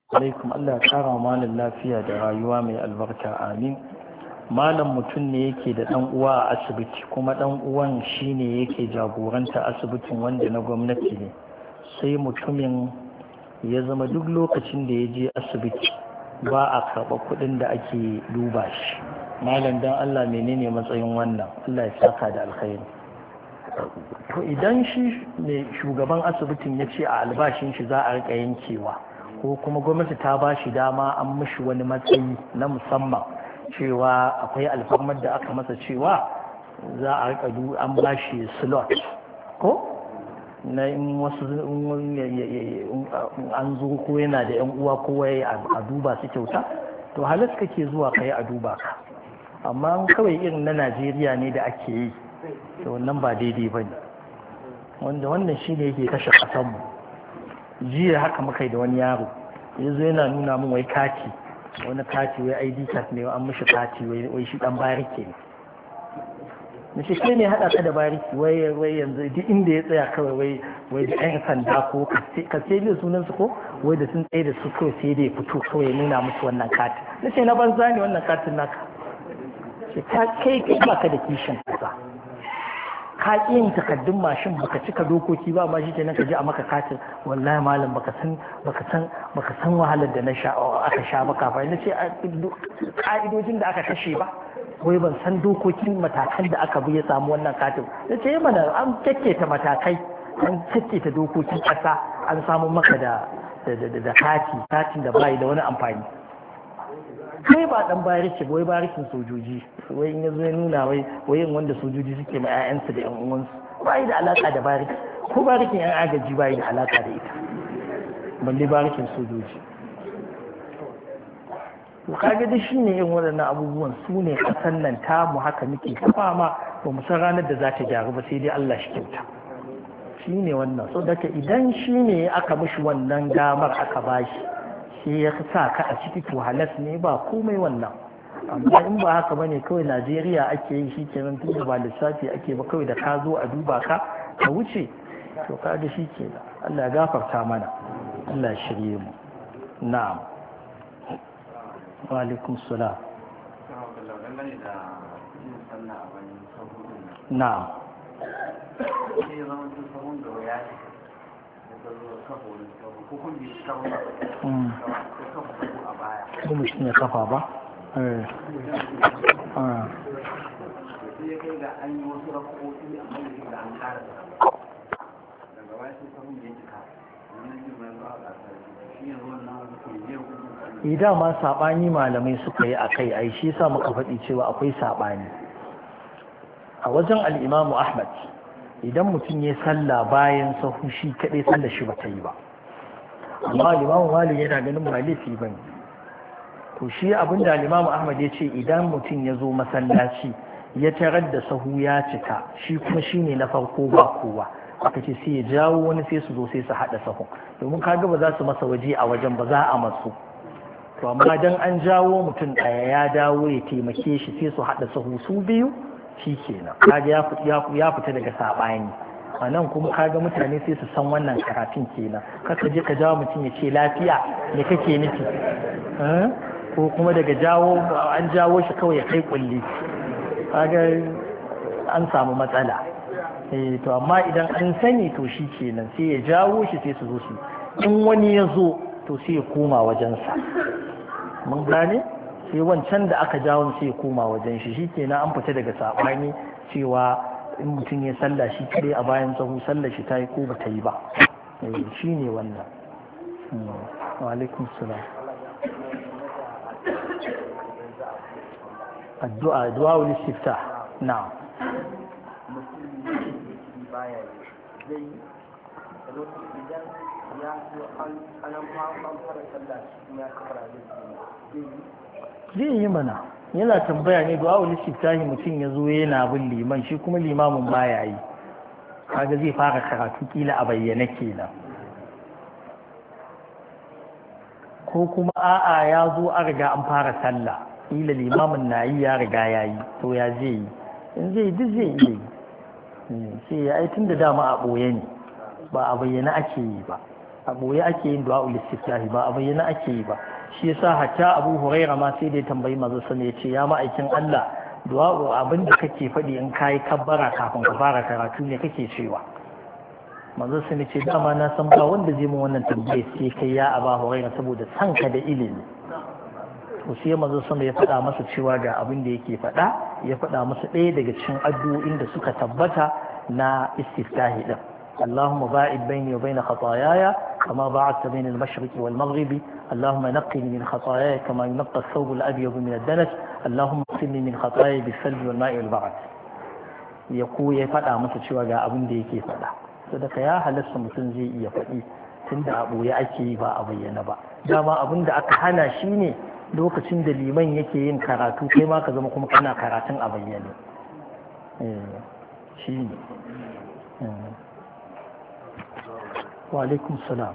alaikum. Allah ya kara malam lafiya da rayuwa mai albarka, amin. Malam mutum ne yake da ɗan uwa a asibiti, kuma ɗan uwan shine yake jagoranta asibitin wanda na gwamnati ne. Sai mutumin ya zama duk lokacin da ya je asibiti ba a karɓa kuɗin da ake duba shi. Malam dan Allah menene matsayin wannan? Allah ya saka da alkhairi. To idan shi ne shugaban asibitin ya ce a albashin shi za a riƙa yankewa, ko kuma gwamnati ta ba shi dama an mishi wani matsayi na musamman cewa akwai alfarmar da aka masa cewa za a rika an ba shi slot ko na in wasu an zo ko yana da yan uwa kowa a duba su kyauta, to halas kake zuwa kai a duba ka. Amma kawai irin na Najeriya ne da ake yi, to wannan ba daidai ba ne, wanda wannan shi ne yake kashe ƙasanmu. Jiya haka muka yi da wani yaro ya zo yana nuna min wai kati, wani kati wai ID card ne an mishi kati wai shi dan bariki ne. Na shi kai ne haɗa ka da bariki wai yanzu duk inda ya tsaya kawai wai da ɗan sanda ko ka sai ne sunan su ko wai da sun tsaye da su kawai sai da ya fito kawai ya nuna musu wannan kati. Na ce na banza ne wannan katin naka. Kai ba ka da kishin kasa. Ka ƙi yin takaddun mashin baka cika dokoki ba, ma shi kenan ka je a maka katin. Wallahi malam baka san wahalar da aka sha ba kafin. Na ce ka'idojin da aka kashe ba, wai ban san dokokin matakan da aka bi ya samu wannan katin. Na ce mana an kyakketa matakai, an kyakketa dokokin ƙasa, an samu maka da katin da bai da wani amfani. Kai ba dan bariki wai barikin sojoji, wai in yazo ya nuna wai yin wanda sojoji suke ma 'ya'yansu da 'yan uwansu bai da alaka da bariki, ko barikin 'yan agaji bai da alaka da ita, balle barikin sojoji. To kaga da shine yin waɗannan abubuwan su ne kasan nan tamu, haka muke kafa ma ba mu san ranar da za ta gyaru ba, sai dai Allah shi kyauta. Shine wannan, so daga idan shine aka mishi wannan damar aka bashi, shi ya sa ka a ciki, to halas ne ba komai wannan. Amma in ba haka bane kawai Najeriya ake yi, shi kenan tun da ba lissafi ake ba, kawai da ka zo a duba ka wuce, to kaga shi kenan. Allah ya gafarta mana, Allah ya shirye mu. Na'am. Wa alaikum salam. Na'am. Ko mutum ya kafa ba? Dama saɓani malamai suka yi a kai, ai shi sa muka faɗi cewa akwai saɓani. A wajen al'imamu Ahmad, idan mutum ya salla bayan sahu shi kaɗai sallar shi ba ta yi ba, amma limamu Malik yana ganin ba laifi ba ne. To shi abin da limamu Ahmad ya ce, idan mutum ya zo masallaci ya tarar da sahu ya cika, shi kuma shi ne na farko ba kowa, aka ce sai ya jawo wani sai su zo sai su haɗa sahu, domin kaga ba za su masa waje a wajen ba, za a masu. To amma dan an jawo mutum ɗaya ya dawo ya taimake shi sai su haɗa sahu su biyu, shi kenan kaga ya fita daga saɓani. A nan kuma kaga mutane sai su san wannan karatun kenan, kaka je ka jawo mutum ya ce lafiya me kake nufi, ko kuma daga an jawo shi kawai ya kai kulli, kaga an samu matsala. To amma idan an sani to shi kenan sai ya jawo shi sai su zo su, in wani ya zo to sai ya koma wajensa. Mun gane? Sai wancan da aka jawo sai ya koma wajen shi, kenan an fita daga saɓani cewa in mutum ya salla shi kare a bayan sahu sallar shi ta yi ko ba ta yi ba. Shi ne wannan. Wa alaikum salam. Addu'a wani sifta. Na'am. Zai yi mana, yana tambaya ne du'a wani siftahi, mutum ya zo yana bin liman, shi kuma limamin baya yi, kaga zai fara karatu kila a bayyane kenan. Ko kuma a'a ya zo a riga an fara sallah, kila limamin na yi ya riga ya yi, to ya zai yi? In zai yi duk zai iya yi, sai ya aitin da dama a ɓoye ne, ba a bayyane ake yi ba. a boye ake yin du'a istiftahi ba a bayyana ake yi ba shi yasa hatta Abu Huraira ma sai da ya tambayi manzo sallallahu ya ce ya ma'aikin Allah du'a abin da kake faɗi in kai kabbara kafin ka fara karatu ne kake cewa manzo sun ce dama na san ba wanda zai mu wannan tambaye sai kai ya Abu Huraira saboda san ka da ilimi to sai manzo sun ya faɗa masa cewa ga abin da yake faɗa ya faɗa masa ɗaya daga cikin addu'o'in da suka tabbata na istiftahi din اللهم باعد بيني وبين خطاياي كما باعدت بين المشرق والمغرب اللهم نقني من خطاياي كما ينقى الثوب الأبيض من الدنس اللهم اغسلني من خطاياي بالثلج والماء والبرد يقول يفدع masa cewa ga abin da yake faɗa sadaka ya halasta mutum zai iya faɗi tunda abu ya ake yi ba a bayyana ba dama abin da aka hana shi ne lokacin da liman yake yin karatu kai ma ka zama kuma kana karatun a bayyane shi ne wa alaikum salam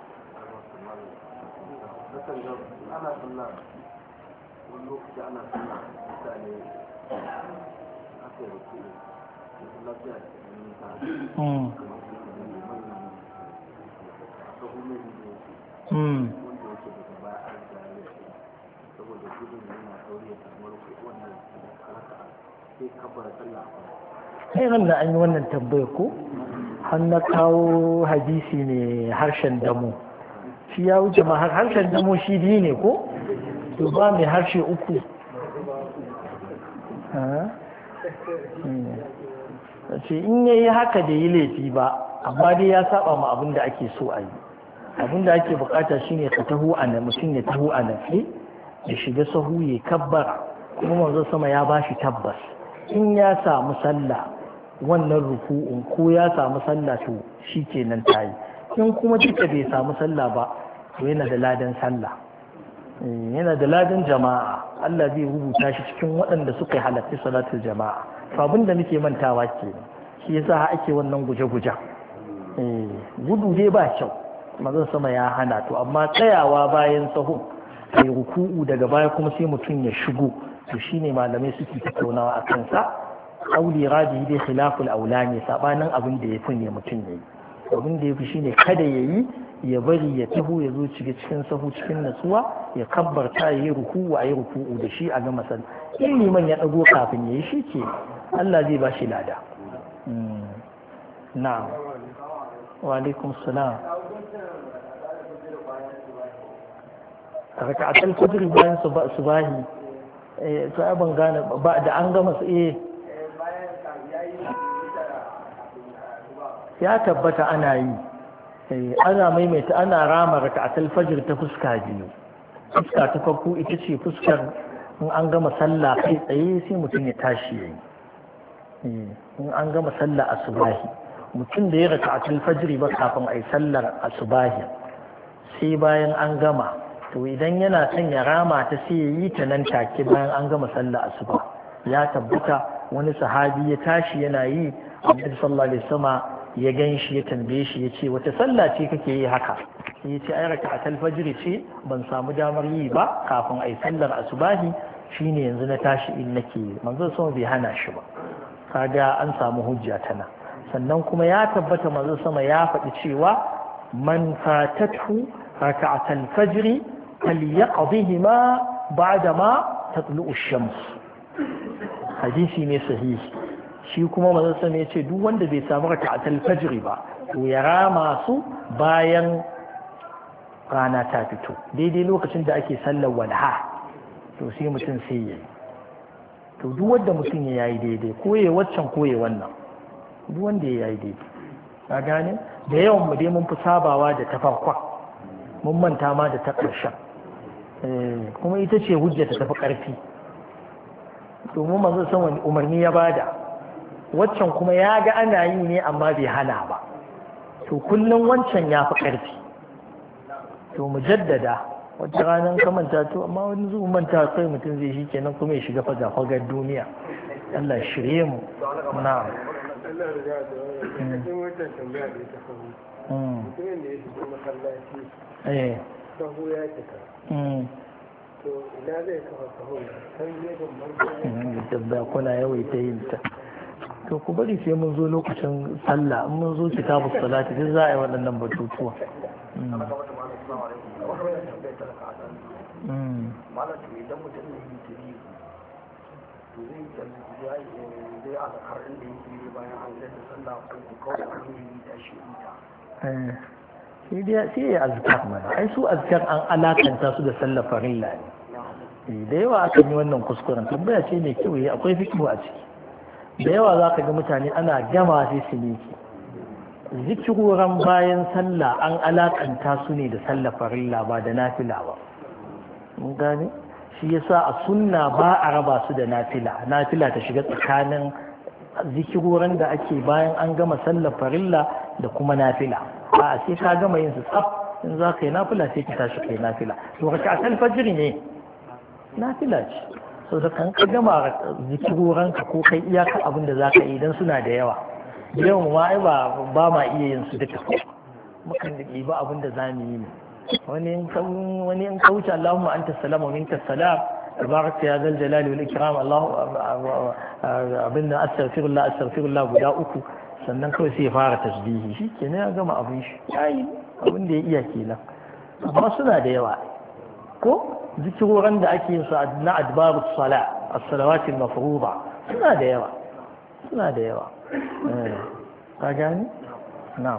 sai ran da an yi wannan tambayar ko har na kawo hadisi ne harshen damo shi ya wuce ma harshen damo shi biyu ne ko to ba mai harshe uku ce in ya yi haka da yi laifi ba amma dai ya saba ma abin da ake so a yi abin da ake bukata shine ka taho a nan mutum ya taho a nafi ya shiga sahu ya kabbara kuma manzo sama ya bashi tabbas in ya samu sallah wannan ruku'un ko ya samu sallah to shi kenan ta yi in kuma duka bai samu sallah ba to yana da ladan sallah yana da ladan jama'a Allah zai rubuta shi cikin waɗanda suka yi halarci salatul jama'a abin da muke mantawa ke shi yasa ake wannan guje-gujen gudu dai ba kyau mazan sama ya hana to amma tsayawa bayan sahun sai ruku'u daga baya kuma sai mutum ya shigo to shine malamai suke tattaunawa a kansa auli radi dai khilaful aula ne sabanin abin da yafi ne mutum yayi abin da yafi shine kada yayi ya bari ya taho ya zo cikin sahu cikin natsuwa ya kabbarta yayi ruku'u ayi ruku'u da shi a ga masal in liman ya dago kafin yayi shi ke Allah zai ba shi lada na'am wa alaikum salam raka'atul fajr bayan subahi sai ban gane ba da an gama ya tabbata ana yi ana maimaita ana rama raka'atul fajr ta fuska biyu fuska ta farko ita ce fuskar in an gama sallah kai tsaye sai mutum ya tashi yayi in an gama sallah asubahi mutum da ya raka'atul fajr ba kafin ai sallar asubahi sai bayan an gama to idan yana son ya rama ta sai ya yi ta nan take bayan an gama sallah asuba ya tabbata wani sahabi ya tashi yana yi Annabi sallallahu alaihi wasallam ya gan shi ya tambaye shi ya ce wata sallah ce kake yi haka sai ya ce ai raka'atul fajr ce ban samu damar yi ba kafin ai sallar asubahi shine yanzu na tashi in nake yi manzon sama bai hana shi ba kaga an samu hujja tana sannan kuma ya tabbata manzon sama ya faɗi cewa man fatatu raka'atul fajr فليقضهما بعدما تطلع الشمس hadisi ne sahihi shi kuma manzon sa ne yace duk wanda bai samu raka'atul fajr ba to ya rama su bayan rana ta fito daidai lokacin da ake sallar walha to sai mutum sai yayi to duk wanda mutum ya yi daidai ko ya waccan ko ya wannan duk wanda ya yi daidai ka gane da yawan mu dai mun fi sabawa da ta farkon mun manta ma da ta ƙarshen kuma ita ce hujja ta tafi ƙarfi domin manzo san wani umarni ya bada waccan kuma ya ga ana yi ne amma bai hana ba to kullum wancan ya fi ƙarfi to mu jaddada wata ranar ka manta to amma wani zuwa manta kai mutum zai shi kenan kuma ya shiga fagar duniya Allah shirye mu na'am sahu ya cika to ina zai kafa sahun kan gefen da kuna yawaita yin ta to ku bari sai mun zo lokacin sallah in mun zo kitabu salati duk za a yi waɗannan batutuwa sai ya azkar mana ai su azkar an alakanta su da sallar farilla ne da yawa aka yi wannan kuskuren tambaya ce mai kyau akwai fikihu a ciki da yawa za ka ga mutane ana gama sai su miki zikiroran bayan sallah an alakanta su ne da sallar farilla ba da nafila ba mun gane shi yasa a sunna ba a raba su da nafila ta shiga tsakanin zikiroran da ake bayan an gama sallar farilla da kuma nafila a sai ka gama yin su tsaf in za ka yi nafila sai ka tashi kai nafila to ka a kan fajiri ne nafila ce sau da kan ka gama zikiroran ka ko kai iyaka abin da za ka yi idan suna da yawa yawan ma ai ba ma iya yin su duka mukan da ba abin da za mu yi ne wani in ka wuce Allahumma anta salam wa minka salam tabarakta ya zal jalali wal ikram Allah abin da astaghfirullah guda uku sannan kawai sai ya fara tasbihi shi kenan ya gama abin shi yayi abin da ya iya kenan amma suna da yawa ko zikiroran da ake yin su na adbarus sala as-salawat al-mafruḍa suna da yawa ka gani na'am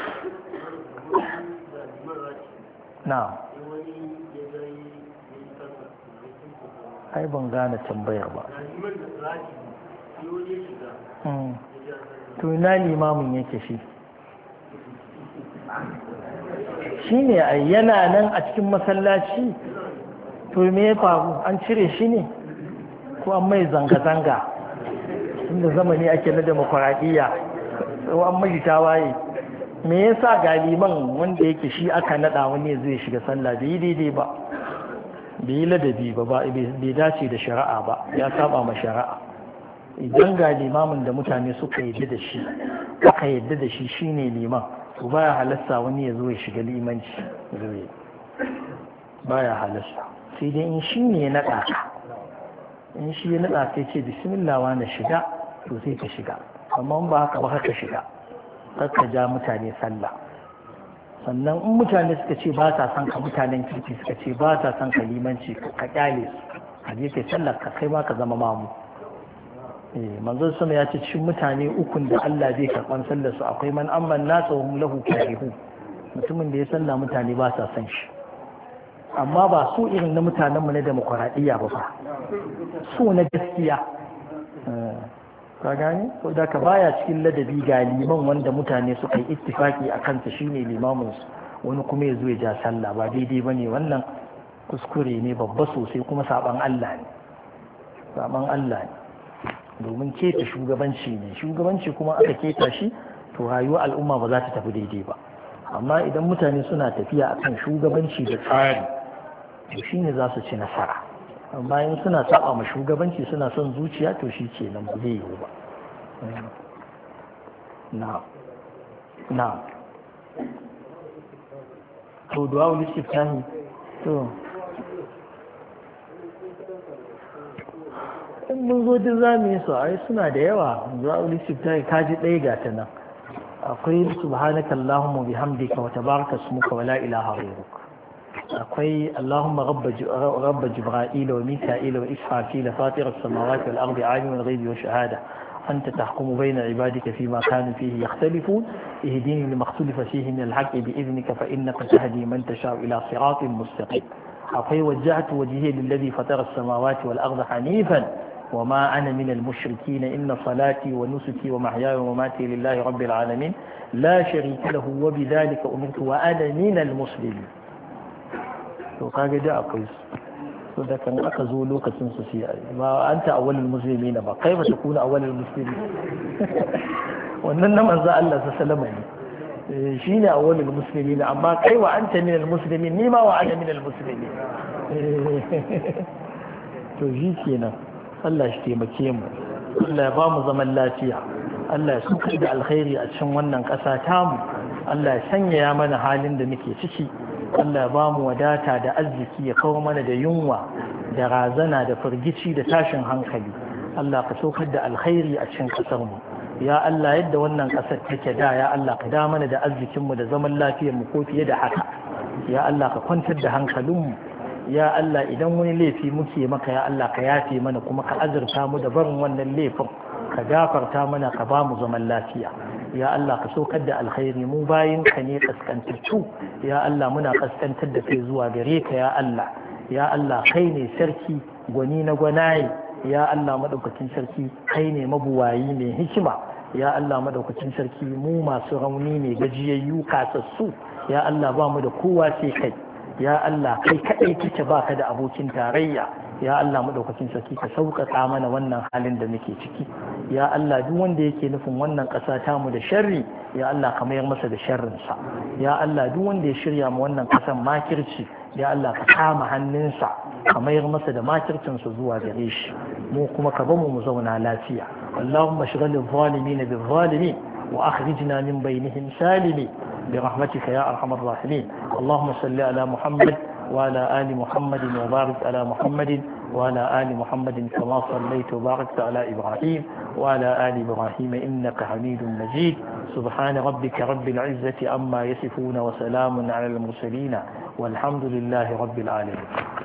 ai ban gane tambayar ba to ina limamin yake shi ne yana nan a cikin masallaci to me ya faru an cire shi ne ko an mai zanga-zanga inda zamani ake na demokuraɗiyya ko an mai tawaye me yasa ga liman wanda yake shi aka naɗa wani zai shiga sallah bai yi daidai ba bai yi ladabi ba bai dace da shari'a ba ya saba ma shari'a idan ga limamin da mutane suka yadda da shi aka yadda da shi shine liman to baya halasta wani ya zo ya shiga limanci baya halasta sai dai in shi ne ya naɗa ka in shi ya naɗa sai ce bismillah wa na shiga to sai ka shiga amma ba haka ba haka shiga ka ja mutane sallah sannan in mutane suka ce ba sa son ka mutanen kirki suka ce ba sa son ka limanci ka kyale su ka je kai sallar ka kai ma ka zama mamu manzon sama ya ce cikin mutane ukun da Allah zai karban sallar su akwai man amman nasa hum lahu karihu mutumin da ya salla mutane ba sa son shi amma ba su irin na mutanenmu na demokuraɗiyya ba fa su na gaskiya ka gane ko da ka baya cikin ladabi ga liman wanda mutane suka yi ittifaki a kansa shine limamin su wani kuma ya zo ya ja sallah ba daidai ba ne wannan kuskure ne babba sosai kuma saban Allah ne domin keta shugabanci ne shugabanci kuma aka keta shi to rayuwar al'umma ba za ta tafi daidai ba amma idan mutane suna tafiya akan shugabanci da tsari to shine za su ci nasara amma in suna saba ma shugabanci suna son zuciya to shi ke nan ba zai yiwu ba na to duwa wani shiftahi to in mun zo duk za mu yi su ai suna da yawa duwa wani shiftahi kaji ɗaya ga ta nan akwai subhanaka allahumma bihamdika wa tabaraka ismuka wa la ilaha ghayruk akwai allahumma rabb jibril wa mika'il wa israfil fatir as-samawati wal ardi alim al-ghaybi wa shahada anta tahkumu bayna ibadika fima kanu fihi yakhtalifun ihdini lima ikhtalafa fihi min al-haqqi bi idhnika fa innaka tahdi man tasha'u ila siratin mustaqim akwai wajjahtu wajhiya lilladhi fatara as-samawati wal ardi hanifan وما أنا من المشركين إن صلاتي ونسكي ومحياي ومماتي لله رب العالمين لا شريك له وبذلك أمرت وأنا من المسلمين وقال جاء قيس فذا كان أخذوا لوكا سنسوسي ما أنت أول المسلمين ما كيف تكون أول المسلمين وأننا من ذا الله سلمني شين أول المسلمين أما كيف أنت من المسلمين نما وأنا من المسلمين توجيكينا Allah shi taimake mu Allah ya ba mu zaman lafiya Allah ya sukar da alkhairi a cikin wannan ƙasa tamu Allah ya sanyaya mana halin da muke ciki Allah ya ba mu wadata da arziki ya kawo mana da yunwa da razana da firgici da tashin hankali Allah ka saukar da alkhairi a cikin ƙasar mu ya Allah yadda wannan ƙasar take da ya Allah ka da mana da arzikinmu da zaman lafiyarmu ko fiye da haka ya Allah ka kwantar da hankalinmu ya Allah idan wani laifi muke maka ya Allah ka yafe mana kuma ka azurta mu da barin wannan laifin ka gafarta mana ka ba mu zaman lafiya ya Allah ka saukar da alkhairi mu bayin ka ne kaskantattu ya Allah muna kaskantar da kai zuwa gare ka ya Allah kai ne sarki gwani na gwanaye ya Allah madaukakin sarki kai ne mabuwayi mai hikima ya Allah madaukakin sarki mu masu rauni ne gajiyayyu kasassu ya Allah ba mu da kowa sai kai ya Allah kai kadai kike baka da abokin tarayya ya Allah madaukakin sarki ka sauƙaƙa mana wannan halin da muke ciki ya Allah duk wanda yake nufin wannan ƙasa ta mu da sharri ya Allah ka mayar masa da sharrin sa ya Allah duk wanda ya shirya mu wannan ƙasan makirci ya Allah ka kama hannunsa ka mayar masa da makircin sa zuwa gare shi mu kuma ka bamu mu zauna lafiya Allahumma shghal adh-dhalimin bil-zalimin wa akhrijna min bainihim salimin برحمتك يا أرحم الراحمين اللهم صل على محمد وعلى آل محمد وبارك على محمد وعلى آل محمد كما صليت وباركت على إبراهيم وعلى آل إبراهيم إنك حميد مجيد سبحان ربك رب العزة عما يصفون وسلام على المرسلين والحمد لله رب العالمين